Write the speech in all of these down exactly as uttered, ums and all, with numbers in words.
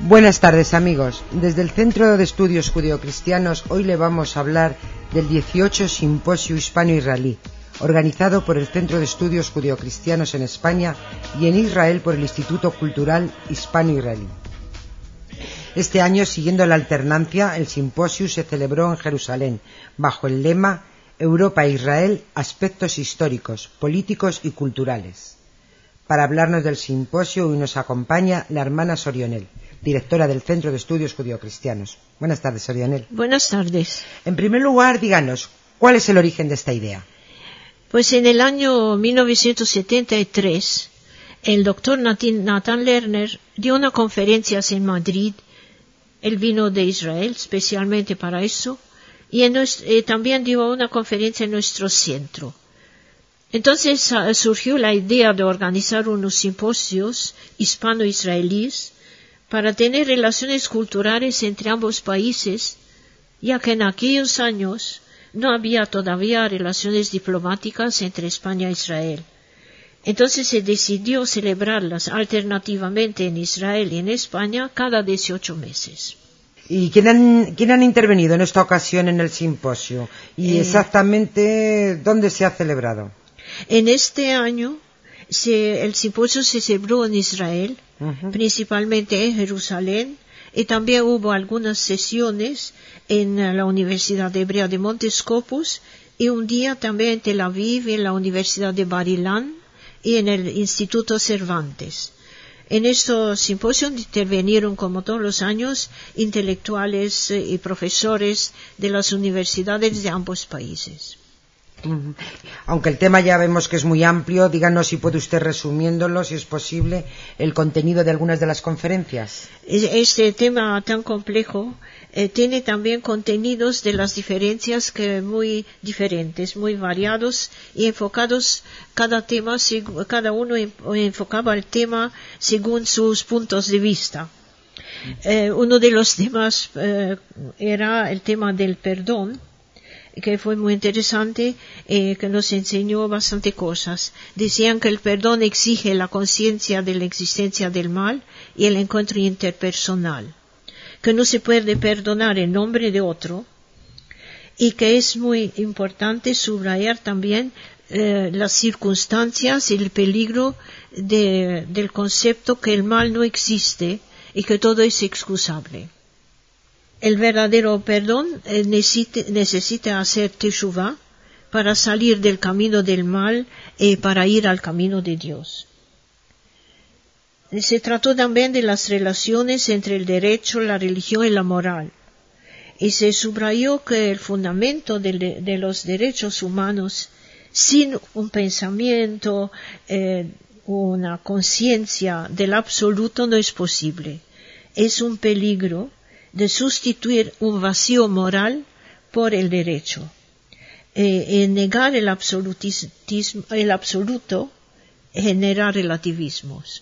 Buenas tardes, amigos. Desde el Centro de Estudios Judeocristianos hoy le vamos a hablar del dieciocho Simposio Hispano-Israelí, organizado por el Centro de Estudios Judeocristianos en España y en Israel por el Instituto Cultural Hispano-Israelí. Este año, siguiendo la alternancia, el simposio se celebró en Jerusalén, bajo el lema Europa e Israel, aspectos históricos, políticos y culturales. Para hablarnos del simposio hoy nos acompaña la hermana Sorionel, directora del Centro de Estudios Judeocristianos. Buenas tardes, Sorionel. Buenas tardes. En primer lugar, díganos, ¿cuál es el origen de esta idea? Pues en el año mil novecientos setenta y tres, el doctor Nathan Lerner dio una conferencia en Madrid. Él vino de Israel especialmente para eso, y en nuestro, eh, también dio una conferencia en nuestro centro. Entonces uh, surgió la idea de organizar unos simposios hispano-israelíes para tener relaciones culturales entre ambos países, ya que en aquellos años no había todavía relaciones diplomáticas entre España e Israel. Entonces se decidió celebrarlas alternativamente en Israel y en España cada dieciocho meses. ¿Y quién han, quién han intervenido en esta ocasión en el simposio? ¿Y eh, exactamente dónde se ha celebrado? En este año se, el simposio se celebró en Israel, uh-huh. principalmente en Jerusalén, y también hubo algunas sesiones en la Universidad Hebrea de Montescopus y un día también en Tel Aviv, en la Universidad de Bar Ilan y en el Instituto Cervantes. En estos simposios intervinieron, como todos los años, intelectuales y profesores de las universidades de ambos países. Aunque el tema ya vemos que es muy amplio, díganos si puede usted resumiéndolo, si es posible, el contenido de algunas de las conferencias. Este tema tan complejo eh, tiene también contenidos de las diferencias que muy diferentes, muy variados y enfocados cada tema, cada uno enfocaba el tema según sus puntos de vista. Eh, uno de los temas eh, era el tema del perdón, que fue muy interesante, eh, que nos enseñó bastante cosas. Decían que el perdón exige la conciencia de la existencia del mal y el encuentro interpersonal, que no se puede perdonar en nombre de otro, y que es muy importante subrayar también eh, las circunstancias y el peligro de, del concepto que el mal no existe y que todo es excusable. El verdadero perdón eh, necesita, necesita hacer teshuvá para salir del camino del mal y para ir al camino de Dios. Se trató también de las relaciones entre el derecho, la religión y la moral. Y se subrayó que el fundamento de, de los derechos humanos, sin un pensamiento, eh, una conciencia del absoluto, no es posible. Es un peligro de sustituir un vacío moral por el derecho. Eh, eh, negar el absolutismo, el absoluto genera relativismos.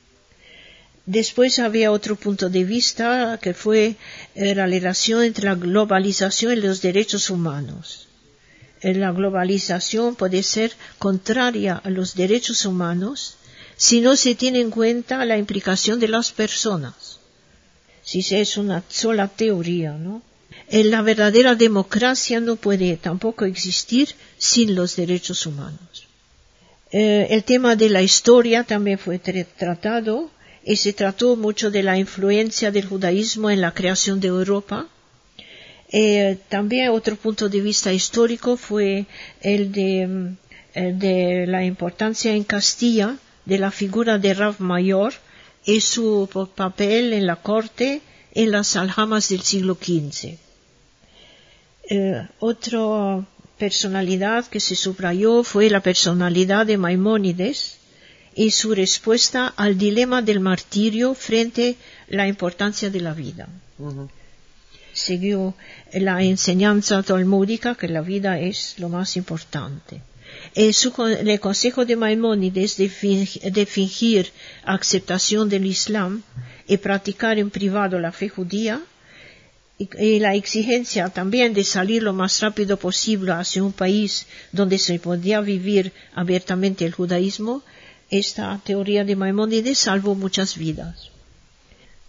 Después había otro punto de vista que fue eh, la relación entre la globalización y los derechos humanos. Eh, la globalización puede ser contraria a los derechos humanos si no se tiene en cuenta la implicación de las personas. Si es una sola teoría, ¿no? En la verdadera democracia no puede tampoco existir sin los derechos humanos. Eh, el tema de la historia también fue tra- tratado y se trató mucho de la influencia del judaísmo en la creación de Europa. Eh, también otro punto de vista histórico fue el de, el de la importancia en Castilla de la figura de Rav Mayor y su papel en la corte en las aljamas del siglo quince. Eh, otra personalidad que se subrayó fue la personalidad de Maimónides y su respuesta al dilema del martirio frente a la importancia de la vida. Uh-huh. Siguió la enseñanza talmúdica que la vida es lo más importante. Eh, su, el consejo de Maimónides de, fing, de fingir aceptación del Islam y practicar en privado la fe judía, y, y la exigencia también de salir lo más rápido posible hacia un país donde se podía vivir abiertamente el judaísmo, esta teoría de Maimónides salvó muchas vidas.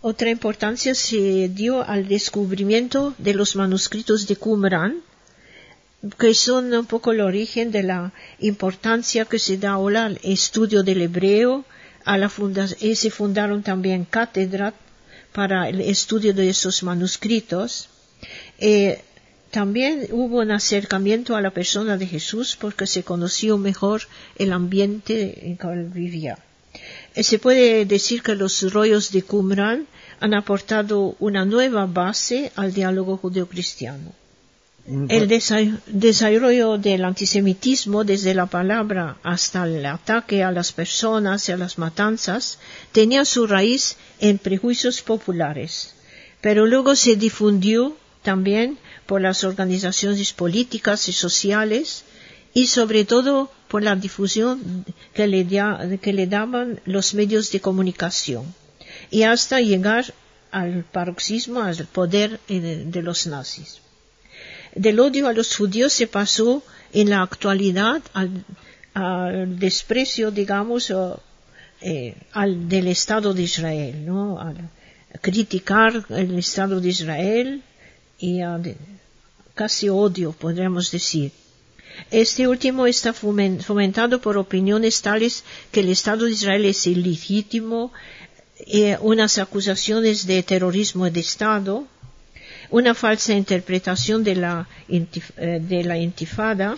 Otra importancia se dio al descubrimiento de los manuscritos de Qumran, que son un poco el origen de la importancia que se da ahora al estudio del hebreo. A la funda- y se fundaron también cátedras para el estudio de esos manuscritos. Eh, también hubo un acercamiento a la persona de Jesús porque se conoció mejor el ambiente en que él vivía. Eh, se puede decir que los rollos de Qumran han aportado una nueva base al diálogo judeocristiano. El desa- desarrollo del antisemitismo, desde la palabra hasta el ataque a las personas y a las matanzas, tenía su raíz en prejuicios populares, pero luego se difundió también por las organizaciones políticas y sociales y sobre todo por la difusión que le, da, que le daban los medios de comunicación y hasta llegar al paroxismo, al poder de, de los nazis. Del odio a los judíos se pasó en la actualidad al, al desprecio, digamos, o, eh, al del Estado de Israel, ¿no? A criticar el Estado de Israel y a de, casi odio, podríamos decir. Este último está fomentado por opiniones tales que el Estado de Israel es ilegítimo, eh, unas acusaciones de terrorismo de Estado, una falsa interpretación de la, de la intifada,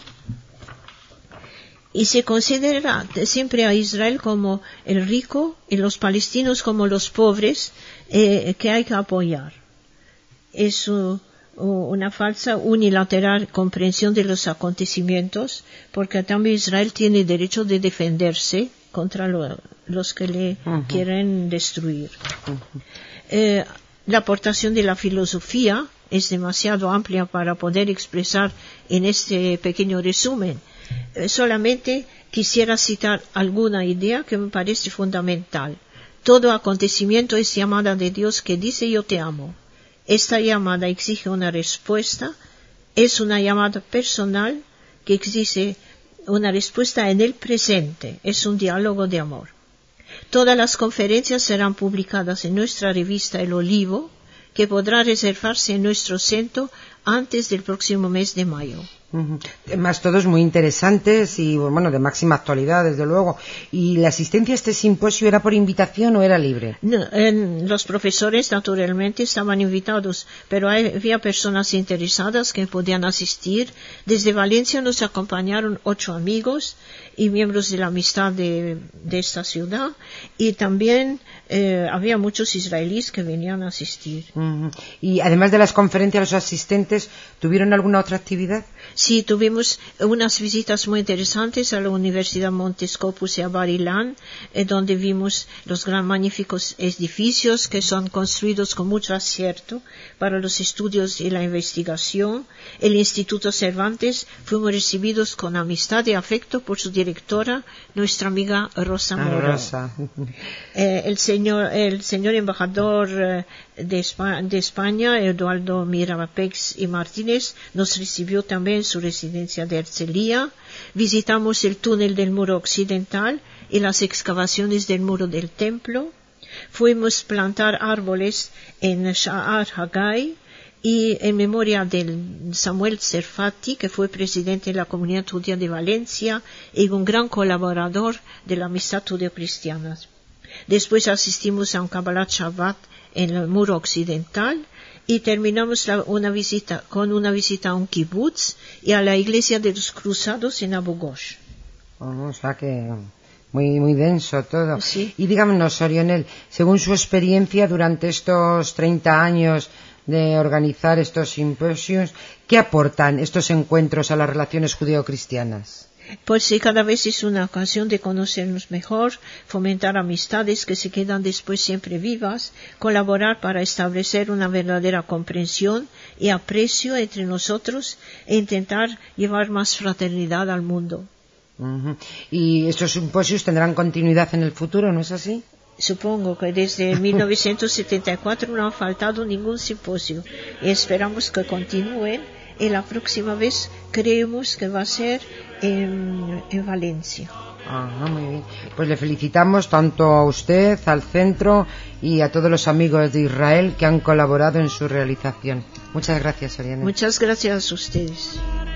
y se considera siempre a Israel como el rico y los palestinos como los pobres eh, que hay que apoyar. Es uh, una falsa unilateral comprensión de los acontecimientos, porque también Israel tiene derecho de defenderse contra lo, los que le uh-huh. quieren destruir. Uh-huh. Eh, La aportación de la filosofía es demasiado amplia para poder expresar en este pequeño resumen. Eh, solamente quisiera citar alguna idea que me parece fundamental. Todo acontecimiento es llamada de Dios que dice yo te amo. Esta llamada exige una respuesta, es una llamada personal que exige una respuesta en el presente, es un diálogo de amor. Todas las conferencias serán publicadas en nuestra revista El Olivo, que podrá reservarse en nuestro centro antes del próximo mes de mayo. Uh-huh. Temas todos muy interesantes y, bueno, de máxima actualidad, desde luego. ¿Y la asistencia a este simposio era por invitación o era libre? No, en, los profesores, naturalmente, estaban invitados, pero había personas interesadas que podían asistir. Desde Valencia nos acompañaron ocho amigos y miembros de la amistad de, de esta ciudad, y también eh, había muchos israelíes que venían a asistir. Uh-huh. Y además de las conferencias, los asistentes, ¿tuvieron alguna otra actividad? Sí, tuvimos unas visitas muy interesantes a la Universidad Montescopus y a Bar Ilan, eh, donde vimos los gran magníficos edificios que son construidos con mucho acierto para los estudios y la investigación. El Instituto Cervantes, fuimos recibidos con amistad y afecto por su directora, nuestra amiga Rosa ah, Moro. Rosa. Eh, el señor, el señor embajador eh, de, España, de España, Eduardo Mirapex y Martínez, nos recibió también en su residencia de Herzliya. Visitamos el túnel del muro occidental y las excavaciones del muro del templo. Fuimos plantar árboles en Sha'ar Haggai y en memoria de Samuel Serfati, que fue presidente de la Comunidad Judía de Valencia y un gran colaborador de la amistad judeo-cristiana. Después asistimos a un Kabbalat Shabbat en el muro occidental y terminamos la, una visita con una visita a un kibutz y a la iglesia de los cruzados en Abu Ghosh. Oh, o sea que muy muy denso todo. Sí. Y díganos, Orionel, según su experiencia durante estos treinta años de organizar estos simposios, ¿qué aportan estos encuentros a las relaciones judeo-cristianas? Pues sí, cada vez es una ocasión de conocernos mejor, fomentar amistades que se quedan después siempre vivas, colaborar para establecer una verdadera comprensión y aprecio entre nosotros e intentar llevar más fraternidad al mundo. Uh-huh. ¿Y estos simposios tendrán continuidad en el futuro, no es así? Supongo que desde mil novecientos setenta y cuatro no ha faltado ningún simposio y esperamos que continúen, y la próxima vez creemos que va a ser en, en Valencia. Ajá, muy bien. Pues le felicitamos tanto a usted, al centro y a todos los amigos de Israel que han colaborado en su realización. Muchas gracias, Oriana. Muchas gracias a ustedes.